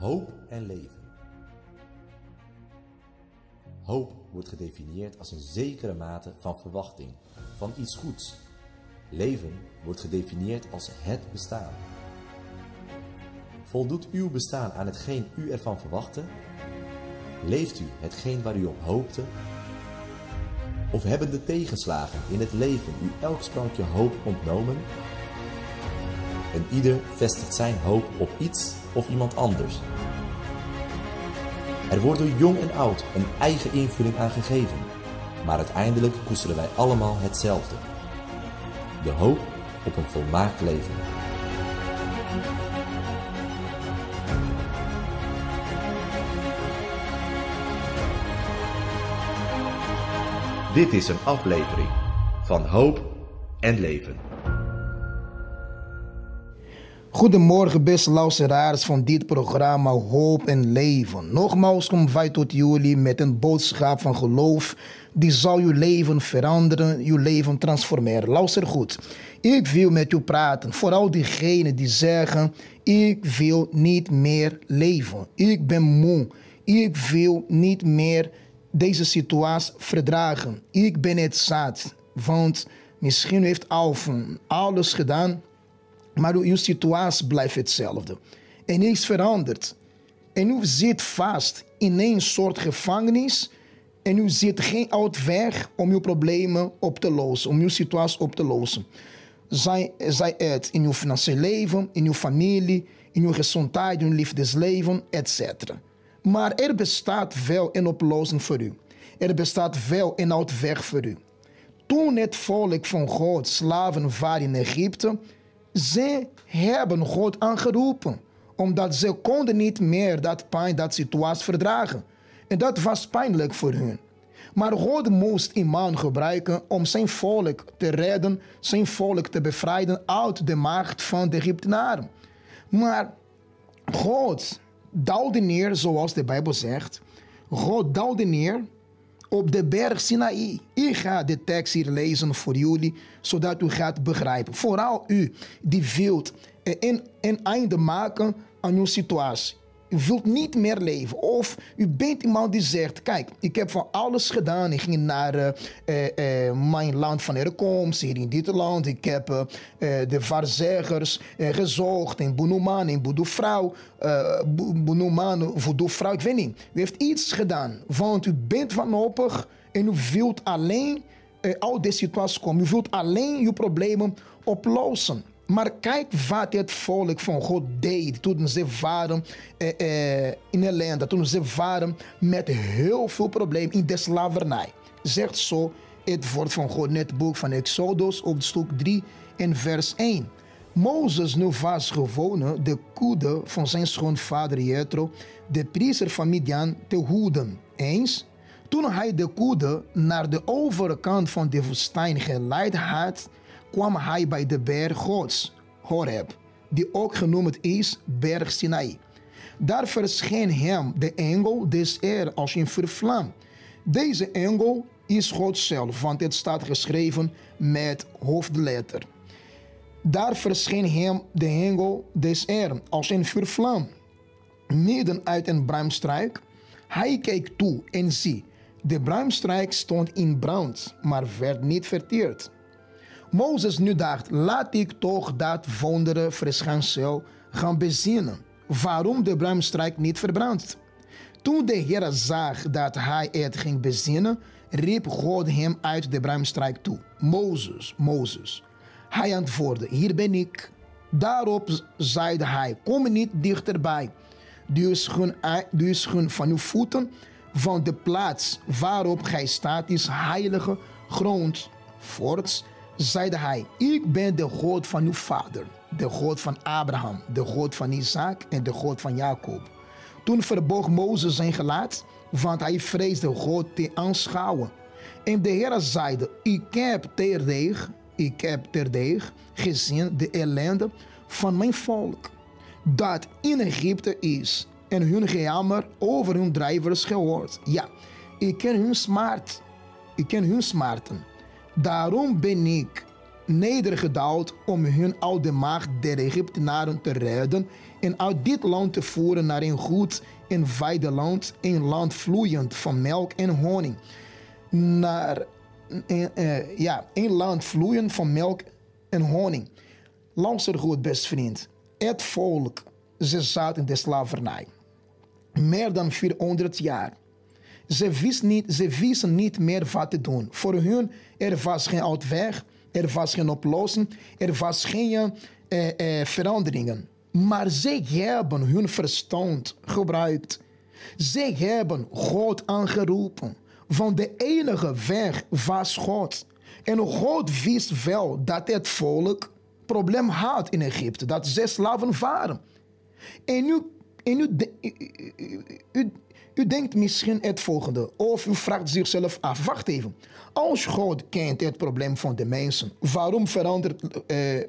Hoop en leven. Hoop wordt gedefinieerd als een zekere mate van verwachting, van iets goeds. Leven wordt gedefinieerd als het bestaan. Voldoet uw bestaan aan hetgeen u ervan verwachtte? Leeft u hetgeen waar u op hoopte? Of hebben de tegenslagen in het leven u elk sprankje hoop ontnomen? En ieder vestigt zijn hoop op iets of iemand anders. Er wordt door jong en oud een eigen invulling aan gegeven, maar uiteindelijk koesteren wij allemaal hetzelfde: de hoop op een volmaakt leven. Dit is een aflevering van Hoop en Leven. Goedemorgen beste luisteraars van dit programma Hoop en Leven. Nogmaals komen wij tot jullie met een boodschap van geloof die zal je leven veranderen, je leven transformeren. Luister goed, ik wil met u praten, vooral diegenen die zeggen: ik wil niet meer leven, ik ben moe, ik wil niet meer deze situatie verdragen, ik ben het zat, want misschien heeft al van alles gedaan, maar uw situatie blijft hetzelfde. En niets verandert. En u zit vast in een soort gevangenis. En u ziet geen uitweg om uw problemen op te lossen. Om uw situatie op te lossen. Zij het in uw financieel leven, in uw familie, in uw gezondheid, in uw liefdesleven, etc. Maar er bestaat wel een oplossing voor u. Er bestaat wel een uitweg voor u. Toen het volk van God slaven waren in Egypte, ze hebben God aangeroepen, omdat ze konden niet meer dat pijn, dat situatie verdragen. En dat was pijnlijk voor hen. Maar God moest een man gebruiken om zijn volk te redden, zijn volk te bevrijden uit de macht van de Egyptenaren. Maar God daalde neer, zoals de Bijbel zegt. God daalde neer op de berg Sinaï. Ik ga de tekst hier lezen voor jullie, zodat u gaat begrijpen. Vooral u die wilt een einde maken aan uw situatie. U wilt niet meer leven. Of u bent iemand die zegt: kijk, ik heb van alles gedaan. Ik ging naar mijn land van herkomst, hier in dit land. Ik heb de waarzeggers gezocht in Boenuman, in Boedoevrouw. Boenuman, Boedoevrouw, ik weet niet. U heeft iets gedaan, want u bent wanhopig en u wilt alleen uit deze situatie komen. U wilt alleen uw problemen oplossen. Maar kijk wat het volk van God deed toen ze waren in ellende, toen ze waren met heel veel problemen in de slavernij. Zegt zo het woord van God in het boek van Exodus, hoofdstuk 3 en vers 1. Mozes nu was gewoon de kudde van zijn schoonvader Jethro, de priester van Midian, te hoeden. Eens, toen hij de kudde naar de overkant van de woestijn geleid had, kwam hij bij de berg Gods, Horeb, die ook genoemd is berg Sinaï. Daar verscheen hem de engel des Heer als een vuurvlam. Deze engel is God zelf, want het staat geschreven met hoofdletter. Daar verscheen hem de engel des Heer als een vuurvlam, midden uit een braamstruik. Hij keek toe en zie, de braamstruik stond in brand, maar werd niet verteerd. Mozes nu dacht: laat ik toch dat wondere verschijnsel gaan bezinnen, waarom de braamstruik niet verbrandt. Toen de Heer zag dat hij het ging bezinnen, riep God hem uit de braamstruik toe: Mozes, Mozes. Hij antwoordde: hier ben ik. Daarop zeide hij: kom niet dichterbij. Duw schoen van uw voeten, want de plaats waarop gij staat is heilige grond. Voorts zeide hij: ik ben de God van uw vader, de God van Abraham, de God van Isaac en de God van Jacob. Toen verboog Mozes zijn gelaat, want hij vreesde God te aanschouwen. En de Heer zeide: ik heb terdege gezien de ellende van mijn volk, dat in Egypte is, en hun gejammer over hun drijvers gehoord. Ja, ik ken hun smarten. Daarom ben ik nedergedaald om hun uit de macht der Egyptenaren te redden en uit dit land te voeren naar een goed en weideland, een land vloeiend van melk en honing. Naar een land vloeiend van melk en honing. Luister goed, best vriend. Het volk, ze zaten in de slavernij. Meer dan 400 jaar. Ze wisten niet meer wat te doen. Voor hun, er was geen uitweg, er was geen oplossing, er was geen veranderingen. Maar zij hebben hun verstand gebruikt. Zij hebben God aangeroepen. Want de enige weg was God. En God wist wel dat het volk probleem had in Egypte. Dat ze slaven waren. En u denkt misschien het volgende. Of u vraagt zichzelf af. Wacht even. Als God kent het probleem van de mensen. Waarom verandert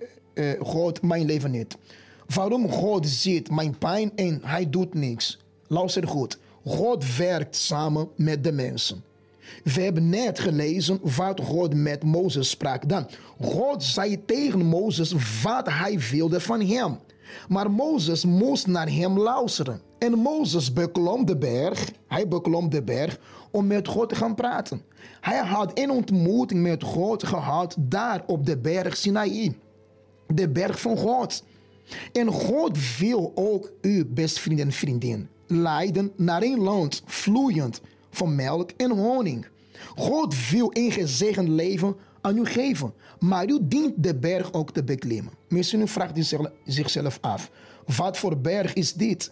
God mijn leven niet? Waarom God ziet mijn pijn en hij doet niks? Luister goed. God werkt samen met de mensen. We hebben net gelezen wat God met Mozes sprak. Dan, God zei tegen Mozes wat hij wilde van hem. Maar Mozes moest naar hem luisteren. En Mozes beklom de berg. Hij beklom de berg om met God te gaan praten. Hij had een ontmoeting met God gehad daar op de berg Sinaï. De berg van God. En God wil ook u, beste vriend en vriendin, leiden naar een land vloeiend van melk en honing. God wil een gezegend leven aan u geven, maar u dient de berg ook te beklimmen. Misschien u vraagt zichzelf af, wat voor berg is dit?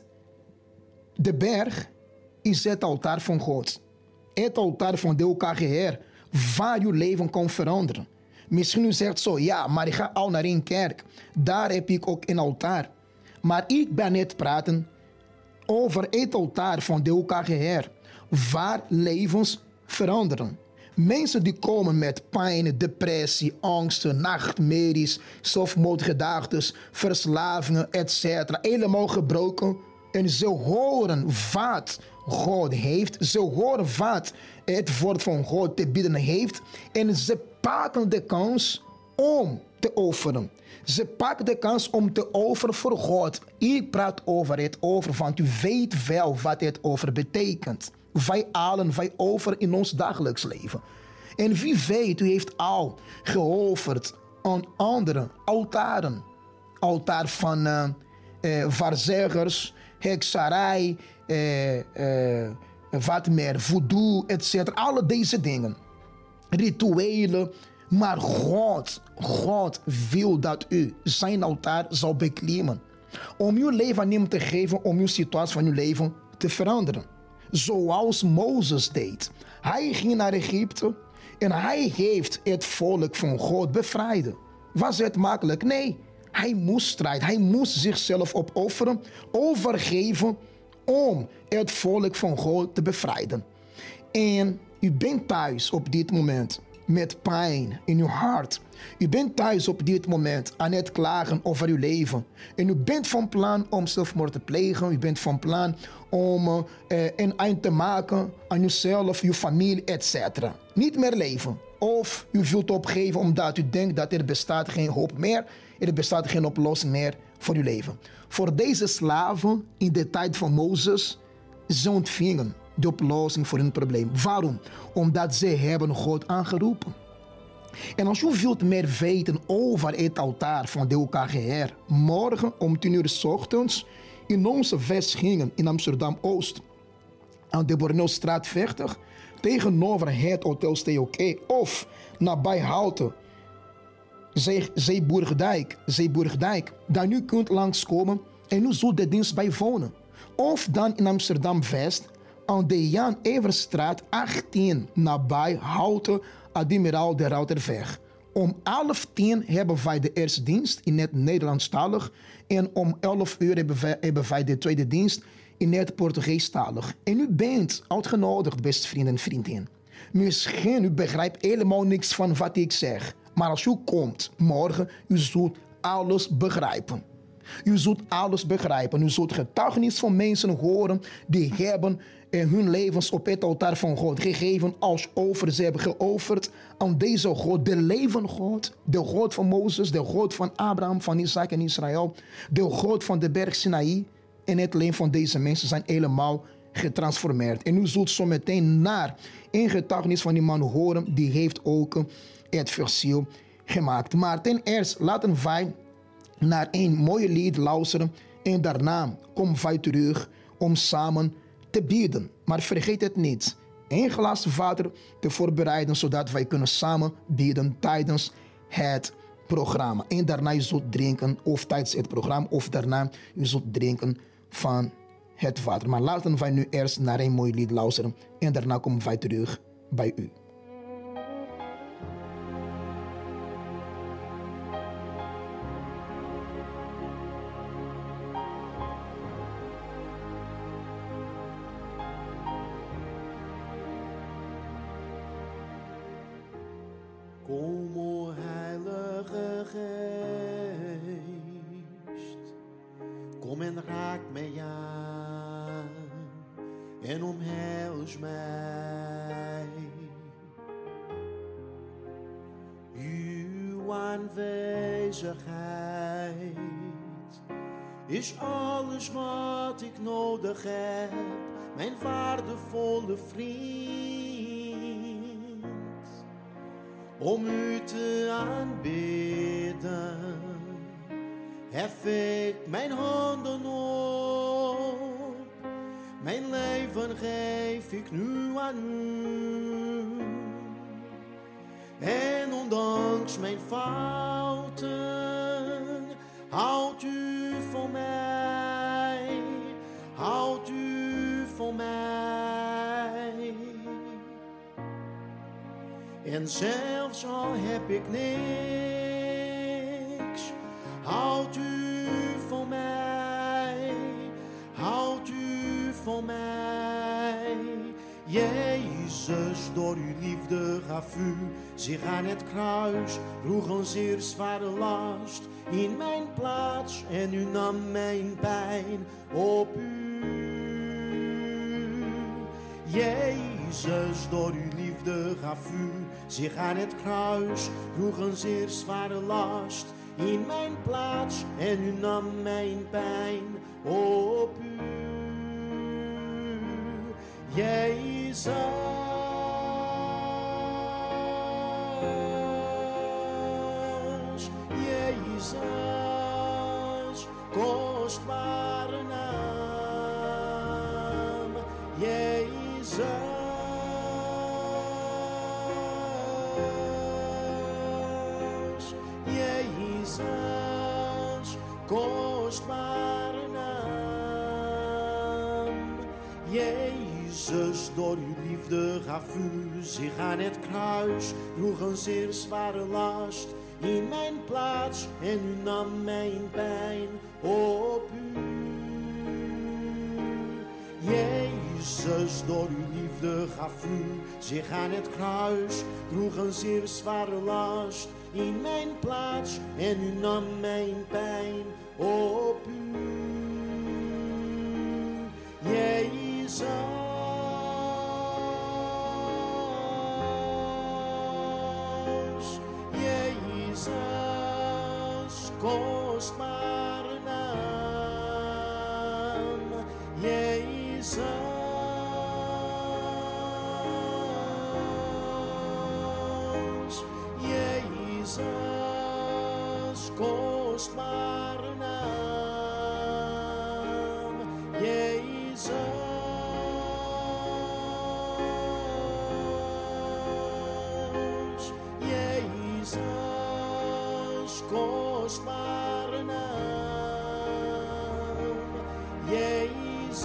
De berg is het altaar van God. Het altaar van de OKGR, waar uw leven kan veranderen. Misschien u zegt zo, ja, maar ik ga al naar een kerk. Daar heb ik ook een altaar. Maar ik ben net praten over het altaar van de OKGR, waar levens veranderen. Mensen die komen met pijn, depressie, angsten, nachtmerries, zelfmoordgedachten, verslavingen, etc. Helemaal gebroken. En ze horen wat God heeft. Ze horen wat het woord van God te bieden heeft. En ze pakken de kans om te offeren. Ze pakken de kans om te offeren voor God. Ik praat over het over, want u weet wel wat het over betekent. Wij allen, wij offeren in ons dagelijks leven. En wie weet, u heeft al geofferd aan andere altaren. Altaar van waarzeggers, hekserij, wat meer, voodoo, etc. Alle deze dingen. Rituelen. Maar God wil dat u zijn altaar zal beklimmen. Om uw leven aan hem te geven, om uw situatie van uw leven te veranderen. Zoals Mozes deed. Hij ging naar Egypte en hij heeft het volk van God bevrijd. Was het makkelijk? Nee. Hij moest strijden. Hij moest zichzelf opofferen, overgeven om het volk van God te bevrijden. En u bent thuis op dit moment met pijn in uw hart. U bent thuis op dit moment aan het klagen over uw leven. En u bent van plan om zelfmoord te plegen. U bent van plan om een eind te maken aan uzelf, uw familie, etc. Niet meer leven. Of u wilt opgeven omdat u denkt dat er bestaat geen hoop meer. Er bestaat geen oplossing meer voor uw leven. Voor deze slaven in de tijd van Mozes, ze ontvingen de oplossing voor hun probleem. Waarom? Omdat ze hebben God aangeroepen. En als u wilt meer weten over het altaar van de OKGR, morgen om 10 uur 's ochtends in onze vestigingen in Amsterdam-Oost, aan de Borneelstraat 40, tegenover het Hotel Stay-OK of nabij Houten, Zeeburgdijk, dan u kunt langskomen en u zult de dienst bijwonen. Of dan in Amsterdam-West, aan de Jan Everstraat 18, nabij Houten, Admiraal de Ruiterweg. Om 11:10 hebben wij de eerste dienst in het Nederlandstalig. En om 11 uur hebben wij de tweede dienst in het Portugeestalig. En u bent uitgenodigd, beste vrienden en vriendinnen. Misschien u begrijpt helemaal niks van wat ik zeg. Maar als u komt morgen, u zult alles begrijpen. U zult alles begrijpen. U zult getuigenis van mensen horen die hebben hun levens op het altaar van God gegeven als offer. Ze hebben geofferd aan deze God, de levende God, de God van Mozes, de God van Abraham, van Isaac en Israël, de God van de berg Sinaï. En het leven van deze mensen zijn helemaal getransformeerd. En u zult zo meteen naar een getuigenis van die man horen, die heeft ook het verschil gemaakt. Maar ten eerste laten wij naar een mooie lied luisteren en daarna komen wij terug om samen te bidden. Maar vergeet het niet, een glas water te voorbereiden, zodat wij kunnen samen bidden tijdens het programma. En daarna je zult drinken, of tijdens het programma, of daarna je zult drinken van het water. Maar laten wij nu eerst naar een mooi lied luisteren en daarna komen wij terug bij u. Kom, o Heilige Geest, kom en raak mij aan en omhels mij. Uw aanwezigheid is alles wat ik nodig heb, mijn waardevolle vriend. Om u te aanbidden, hef ik mijn handen op. Mijn leven geef ik nu aan u. En ondanks mijn fouten, houdt u van mij, houdt u van mij. En zelfs al heb ik niks, houdt u van mij, houdt u van mij. Jezus, door uw liefde gaf u zich aan het kruis, droeg een zeer zware last in mijn plaats en u nam mijn pijn op u. Jezus, door uw liefde gaf u zich aan het kruis, droeg een zeer zware last in mijn plaats en u nam mijn pijn op u. Jezus, Jezus, kostbare naam, Jezus, Jezus, kostbare naam, Jezus, door uw liefde gaf u zich aan het kruis, droeg een zeer zware last in mijn plaats en u nam mijn pijn op u. Jezus, door uw liefde gaf u zich aan het kruis, droeg een zeer zware last in mijn plaats en u nam mijn pijn op u. Jezus, Jezus, kostbare naam, Jezus, Jezus, kostbare naam, Jezus, Jezus, kostbare naam, Jezus,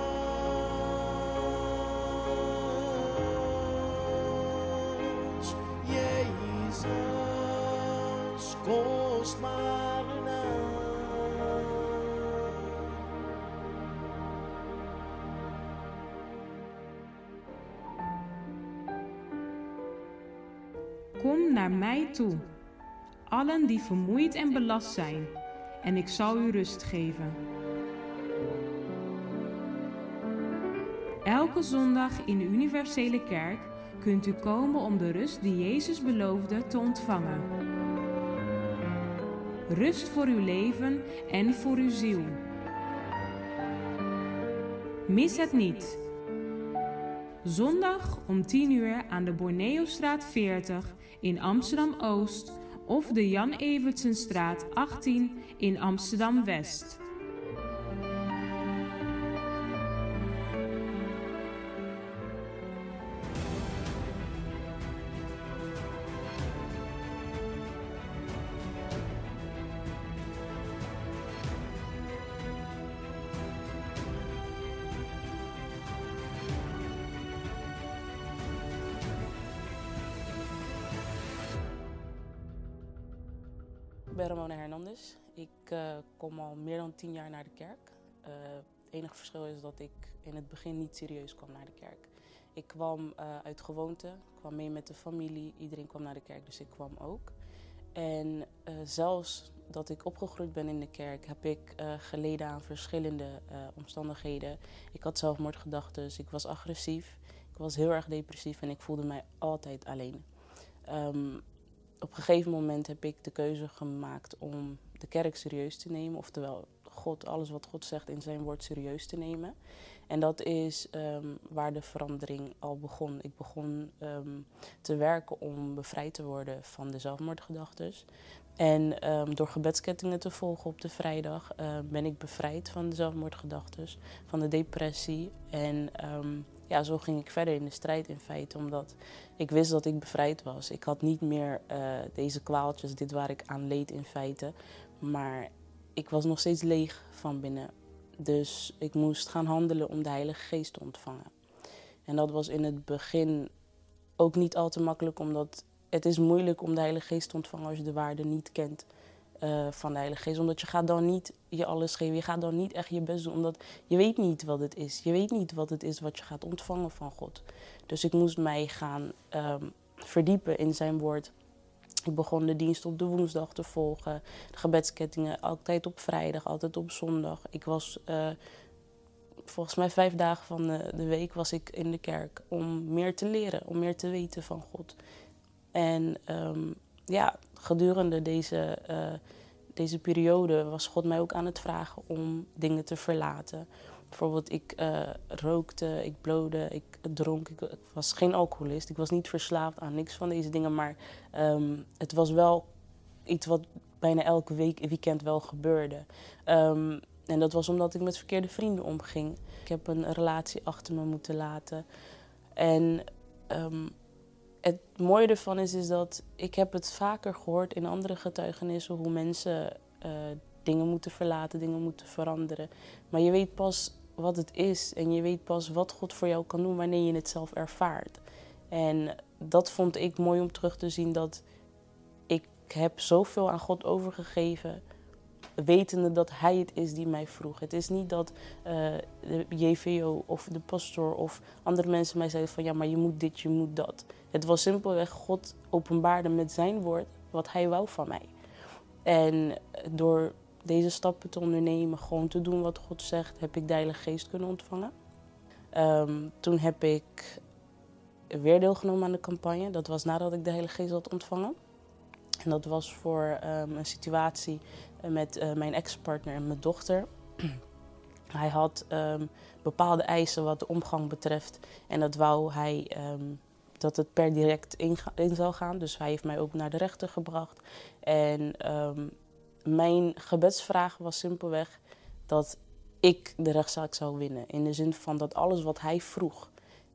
Jezus, kostbare naam. Kom naar mij toe, allen die vermoeid en belast zijn, en ik zal u rust geven. Elke zondag in de Universele Kerk kunt u komen om de rust die Jezus beloofde te ontvangen. Rust voor uw leven en voor uw ziel. Mis het niet. Zondag om 10 uur aan de Borneostraat 40 in Amsterdam-Oost of de Jan Evertsenstraat 18 in Amsterdam-West. Ik ben Ramona Hernandez. Ik kom al meer dan 10 jaar naar de kerk. Het enige verschil is dat ik in het begin niet serieus kwam naar de kerk. Ik kwam uit gewoonte, ik kwam mee met de familie. Iedereen kwam naar de kerk, dus ik kwam ook. En zelfs dat ik opgegroeid ben in de kerk, heb ik geleden aan verschillende omstandigheden. Ik had zelfmoordgedachten, ik was agressief, ik was heel erg depressief en ik voelde mij altijd alleen. Op een gegeven moment heb ik de keuze gemaakt om de kerk serieus te nemen. Oftewel, alles wat God zegt in zijn woord serieus te nemen. En dat is waar de verandering al begon. Ik begon te werken om bevrijd te worden van de zelfmoordgedachten. En door gebedskettingen te volgen op de vrijdag ben ik bevrijd van de zelfmoordgedachten, van de depressie. En zo ging ik verder in de strijd in feite, omdat ik wist dat ik bevrijd was. Ik had niet meer deze kwaaltjes, dit waar ik aan leed in feite. Maar ik was nog steeds leeg van binnen. Dus ik moest gaan handelen om de Heilige Geest te ontvangen. En dat was in het begin ook niet al te makkelijk, omdat het is moeilijk om de Heilige Geest te ontvangen als je de waarde niet kent van de Heilige Geest. Omdat je gaat dan niet je alles geven, je gaat dan niet echt je best doen, omdat je weet niet wat het is. Je weet niet wat het is wat je gaat ontvangen van God. Dus ik moest mij gaan verdiepen in zijn woord. Ik begon de dienst op de woensdag te volgen, de gebedskettingen altijd op vrijdag, altijd op zondag. Ik was volgens mij 5 dagen van de week was ik in de kerk om meer te leren, om meer te weten van God. En gedurende deze periode was God mij ook aan het vragen om dingen te verlaten. Bijvoorbeeld, ik rookte, ik blode, ik dronk. Ik was geen alcoholist. Ik was niet verslaafd aan niks van deze dingen. Maar het was wel iets wat bijna elke weekend wel gebeurde. En dat was omdat ik met verkeerde vrienden omging. Ik heb een relatie achter me moeten laten. En het mooie ervan is dat ik heb het vaker gehoord in andere getuigenissen hoe mensen dingen moeten verlaten, dingen moeten veranderen. Maar je weet pas wat het is en je weet pas wat God voor jou kan doen wanneer je het zelf ervaart. En dat vond ik mooi om terug te zien, dat ik heb zoveel aan God overgegeven, wetende dat Hij het is die mij vroeg. Het is niet dat de JVO of de pastoor of andere mensen mij zeiden van ja, maar je moet dit, je moet dat. Het was simpelweg God openbaarde met zijn woord wat Hij wou van mij. En door deze stappen te ondernemen, gewoon te doen wat God zegt, heb ik de Heilige Geest kunnen ontvangen. Toen heb ik weer deelgenomen aan de campagne. Dat was nadat ik de Heilige Geest had ontvangen. En dat was voor een situatie met mijn ex-partner en mijn dochter. Hij had bepaalde eisen wat de omgang betreft. En dat wou hij dat het per direct in zou gaan. Dus hij heeft mij ook naar de rechter gebracht. En mijn gebedsvraag was simpelweg dat ik de rechtszaak zou winnen. In de zin van dat alles wat hij vroeg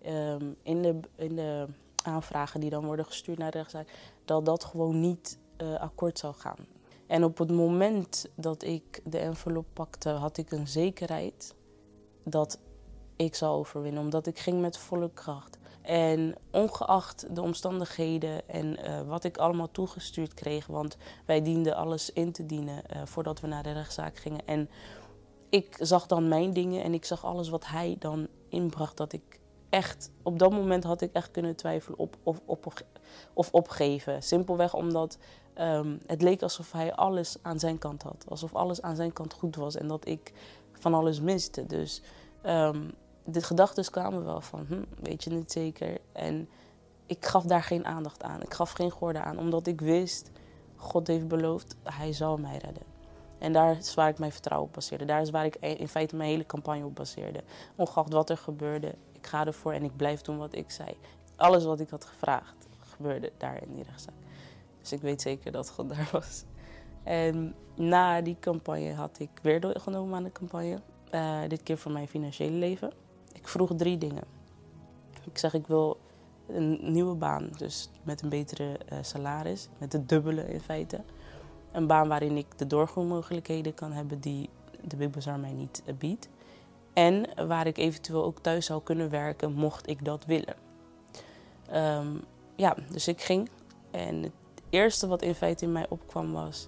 in de aanvragen die dan worden gestuurd naar de rechtszaak, dat dat gewoon niet akkoord zou gaan. En op het moment dat ik de envelop pakte, had ik een zekerheid dat ik zou overwinnen. Omdat ik ging met volle kracht. En ongeacht de omstandigheden en wat ik allemaal toegestuurd kreeg, want wij dienden alles in te dienen voordat we naar de rechtszaak gingen. En ik zag dan mijn dingen en ik zag alles wat hij dan inbracht dat ik echt, op dat moment had ik echt kunnen twijfelen of opgeven. Simpelweg omdat het leek alsof hij alles aan zijn kant had. Alsof alles aan zijn kant goed was en dat ik van alles miste. Dus de gedachten kwamen wel van, weet je niet zeker. En ik gaf daar geen aandacht aan. Ik gaf geen gehoor aan, omdat ik wist, God heeft beloofd, hij zal mij redden. En daar is waar ik mijn vertrouwen op baseerde. Daar is waar ik in feite mijn hele campagne op baseerde. Ongeacht wat er gebeurde, ik ga ervoor en ik blijf doen wat ik zei. Alles wat ik had gevraagd, gebeurde daar in die rechtszaak. Dus ik weet zeker dat God daar was. En na die campagne had ik weer deelgenomen aan de campagne. Dit keer voor mijn financiële leven. Ik vroeg 3 dingen. Ik zeg, ik wil een nieuwe baan, dus met een betere salaris. Met het dubbele in feite. Een baan waarin ik de doorgroeimogelijkheden kan hebben die de Big Bazaar mij niet biedt. En waar ik eventueel ook thuis zou kunnen werken, mocht ik dat willen. Dus ik ging. En het eerste wat in feite in mij opkwam was,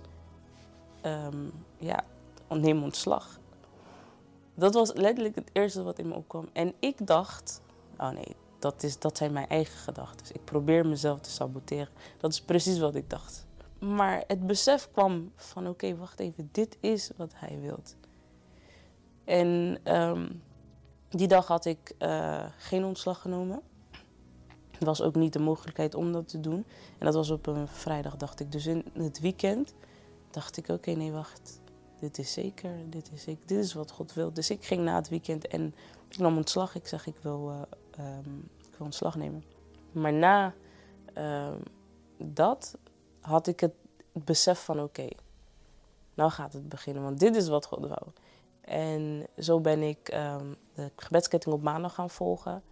neem ontslag. Dat was letterlijk het eerste wat in me opkwam. En ik dacht, oh nee, dat zijn mijn eigen gedachten. Ik probeer mezelf te saboteren. Dat is precies wat ik dacht. Maar het besef kwam van, oké, wacht even, dit is wat hij wilt. En die dag had ik geen ontslag genomen. Er was ook niet de mogelijkheid om dat te doen. En dat was op een vrijdag, dacht ik. Dus in het weekend dacht ik, oké, nee, wacht. Dit is zeker, dit is wat God wil. Dus ik ging na het weekend en ik nam ontslag. Ik zeg, ik wil ontslag nemen. Maar na dat had ik het besef van, oké, nou gaat het beginnen. Want dit is wat God wou. En zo ben ik de gebedsketting op maandag gaan volgen.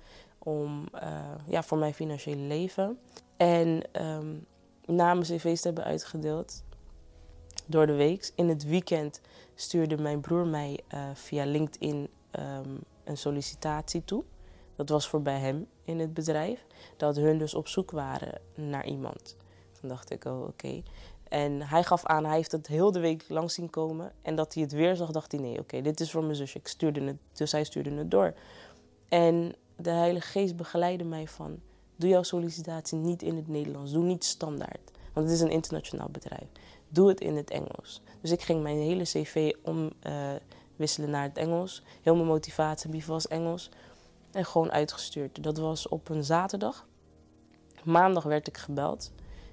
Voor mijn financiële leven. En na mijn cv's te hebben uitgedeeld door de week. In het weekend stuurde mijn broer mij via LinkedIn een sollicitatie toe. Dat was voor bij hem in het bedrijf. Dat hun dus op zoek waren naar iemand. Toen dacht ik, oké. En hij gaf aan, hij heeft het heel de week langs zien komen. En dat hij het weer zag, dacht hij, nee, oké, dit is voor mijn zusje. Dus hij stuurde het door. En de Heilige Geest begeleidde mij van, doe jouw sollicitatie niet in het Nederlands. Doe niet standaard, want het is een internationaal bedrijf. Doe het in het Engels. Dus ik ging mijn hele cv omwisselen naar het Engels. Heel mijn motivatiebrief was Engels. En gewoon uitgestuurd. Dat was op een zaterdag. Maandag werd ik gebeld.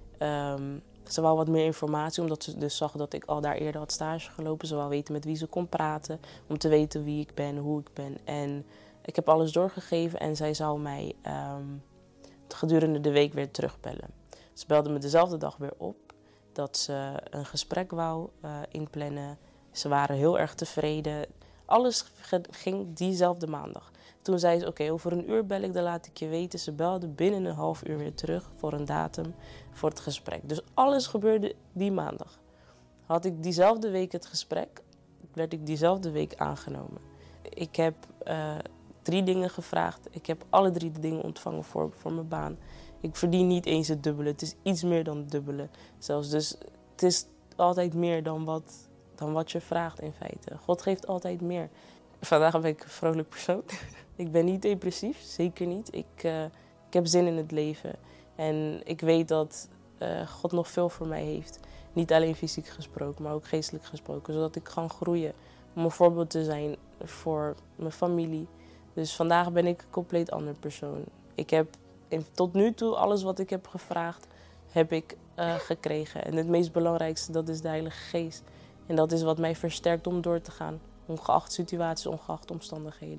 Ze wou wat meer informatie, omdat ze dus zag dat ik al daar eerder had stage gelopen. Ze wou weten met wie ze kon praten, om te weten wie ik ben, hoe ik ben. En ik heb alles doorgegeven en zij zou mij gedurende de week weer terugbellen. Ze belde me dezelfde dag weer op dat ze een gesprek wou inplannen. Ze waren heel erg tevreden. Alles ging diezelfde maandag. Toen zei ze, oké, over een uur bel ik, dan laat ik je weten. Ze belde binnen een half uur weer terug voor een datum voor het gesprek. Dus alles gebeurde die maandag. Had ik diezelfde week het gesprek, werd ik diezelfde week aangenomen. Ik heb 3 dingen gevraagd. Ik heb alle 3 de dingen ontvangen voor mijn baan. Ik verdien niet eens het dubbele. Het is iets meer dan het dubbele zelfs. Dus het is altijd meer dan wat je vraagt in feite. God geeft altijd meer. Vandaag ben ik een vrolijk persoon. Ik ben niet depressief, zeker niet. Ik heb zin in het leven. En ik weet dat God nog veel voor mij heeft. Niet alleen fysiek gesproken, maar ook geestelijk gesproken. Zodat ik kan groeien. Om een voorbeeld te zijn voor mijn familie. Dus vandaag ben ik een compleet ander persoon. Ik heb tot nu toe alles wat ik heb gevraagd, heb ik gekregen. En het meest belangrijkste, dat is de Heilige Geest. En dat is wat mij versterkt om door te gaan. Ongeacht situaties, ongeacht omstandigheden.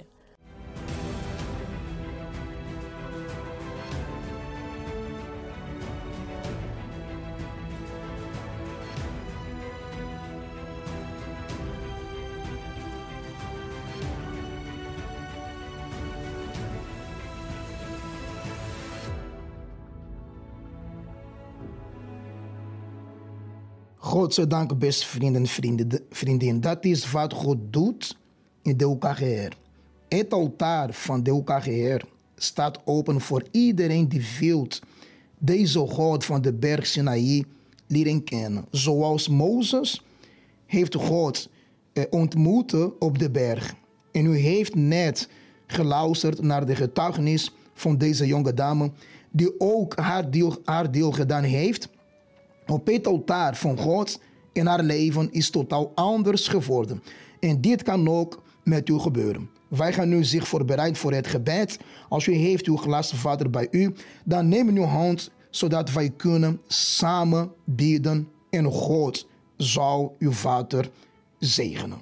Godzijdank, beste vrienden en vriendinnen. Dat is wat God doet in de UKGR. Het altaar van de UKGR staat open voor iedereen die wil deze God van de berg Sinaï leren kennen. Zoals Mozes heeft God ontmoet op de berg. En u heeft net geluisterd naar de getuigenis van deze jonge dame, die ook haar deel gedaan heeft op het altaar van God en haar leven is totaal anders geworden. En dit kan ook met u gebeuren. Wij gaan nu zich voorbereiden voor het gebed. Als u heeft uw gelaste vader bij u, dan neem uw hand, zodat wij kunnen samen bidden en God zal uw vader zegenen.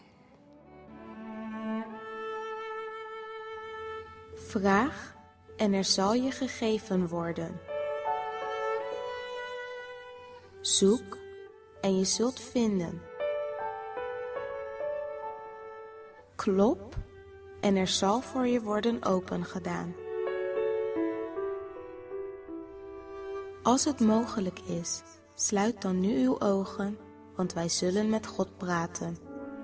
Vraag en er zal je gegeven worden. Zoek en je zult vinden. Klop en er zal voor je worden opengedaan. Als het mogelijk is, sluit dan nu uw ogen, want wij zullen met God praten.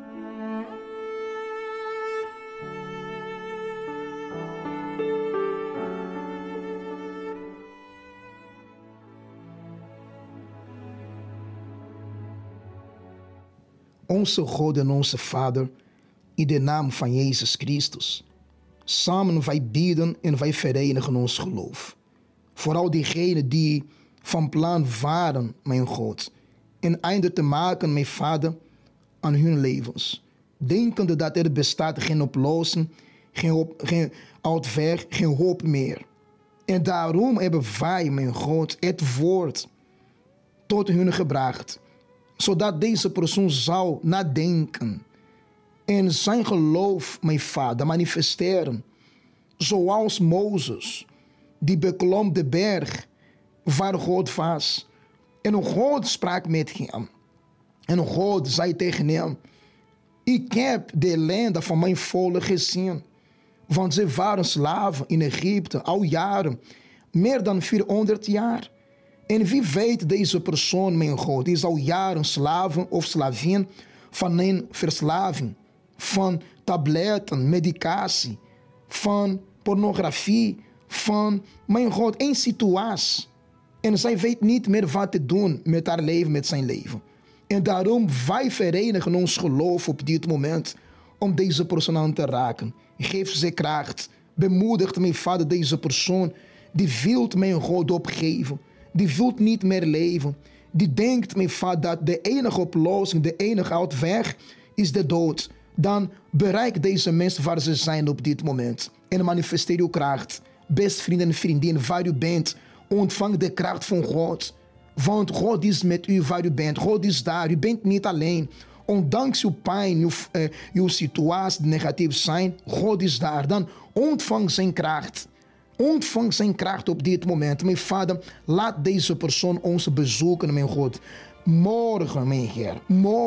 Onze God en onze Vader, in de naam van Jezus Christus. Samen wij bidden en wij verenigen ons geloof. Vooral diegenen die van plan waren, mijn God, een einde te maken, mijn Vader, aan hun levens. Denkende dat er bestaat geen oplossing, geen uitweg, geen hoop meer. En daarom hebben wij, mijn God, het woord tot hun gebracht, zodat deze persoon zou nadenken en zijn geloof, mijn Vader, manifesteren. Zoals Mozes, die beklom de berg waar God was. En God sprak met hem. En God zei tegen hem: ik heb de ellende van mijn volk gezien. Want ze waren slaven in Egypte al jaren, meer dan 400 jaar. En wie weet, deze persoon, mijn God, is al jaren slaven of slavin van een verslaving, van tabletten, medicatie, van pornografie, van, mijn God, een situatie. En zij weet niet meer wat te doen met haar leven, met zijn leven. En daarom, wij verenigen ons geloof op dit moment om deze persoon aan te raken. Geef ze kracht. Bemoedigt, mijn Vader, deze persoon die wil, mijn God, opgeven. Die wil niet meer leven. Die denkt, mijn Vader, dat de enige oplossing, de enige uitweg is de dood. Dan bereik deze mensen waar ze zijn op dit moment. En manifesteer uw kracht. Best vrienden en vriendinnen, waar u bent, ontvang de kracht van God. Want God is met u waar u bent. God is daar. U bent niet alleen. Ondanks uw pijn, uw situatie negatief zijn, God is daar. Dan ontvang zijn kracht. Ontvang zijn kracht op dit moment. Mijn Vader, laat deze persoon ons bezoeken, mijn God. Morgen, mijn Heer.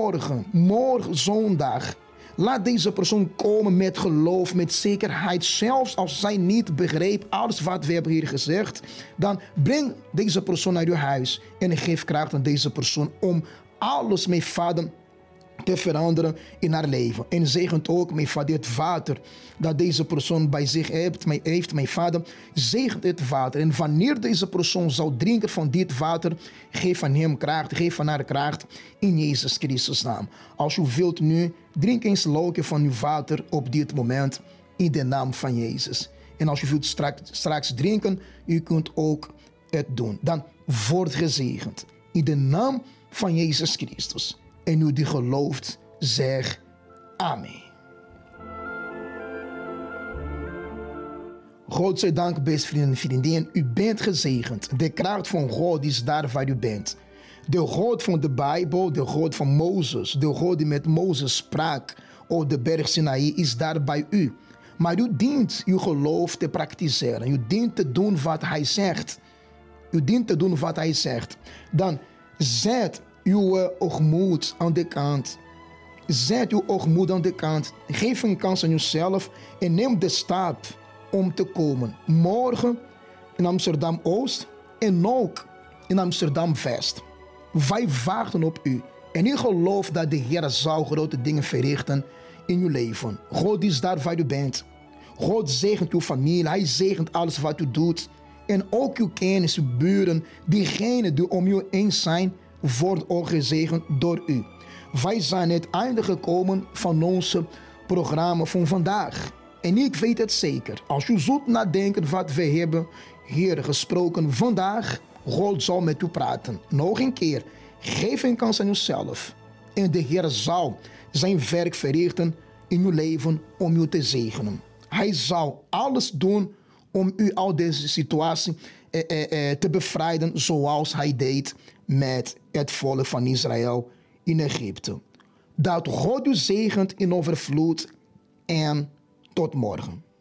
Morgen zondag. Laat deze persoon komen met geloof, met zekerheid. Zelfs als zij niet begreep alles wat we hebben hier gezegd, dan breng deze persoon naar uw huis en geef kracht aan deze persoon om alles, mijn Vader, te veranderen in haar leven. En zegent ook, mijn Vader, het water dat deze persoon bij zich heeft, mijn Vader, zegent het water. En wanneer deze persoon zou drinken van dit water, geef aan hem kracht, geef aan haar kracht, in Jezus Christus naam. Als u wilt nu, drink eens een slokje van uw water op dit moment, in de naam van Jezus. En als u wilt straks drinken, u kunt ook het doen. Dan wordt gezegend, in de naam van Jezus Christus. En u die gelooft, zeg amen. God zij dank, beste vrienden en vriendinnen. U bent gezegend. De kracht van God is daar waar u bent. De God van de Bijbel, de God van Mozes, de God die met Mozes sprak op de berg Sinaï, is daar bij u. Maar u dient uw geloof te praktiseren. U dient te doen wat hij zegt. U dient te doen wat hij zegt. Dan zet uw oogmoed aan de kant. Zet uw oogmoed aan de kant. Geef een kans aan uzelf en neem de stap om te komen. Morgen in Amsterdam-Oost en ook in Amsterdam-West. Wij wachten op u. En ik geloof dat de Heer zal grote dingen verrichten in uw leven. God is daar waar u bent. God zegent uw familie. Hij zegent alles wat u doet. En ook uw kennis, uw buren, diegenen die om u heen zijn, wordt ook gezegend door u. Wij zijn het einde gekomen van ons programma van vandaag. En ik weet het zeker. Als u zult nadenken wat we hebben hier gesproken vandaag, God zal met u praten. Nog een keer, geef een kans aan uzelf. En de Heer zal zijn werk verrichten in uw leven om u te zegenen. Hij zal alles doen om u uit deze situatie te bevrijden, zoals hij deed met het volk van Israël in Egypte. Dat God u zegent in overvloed en tot morgen.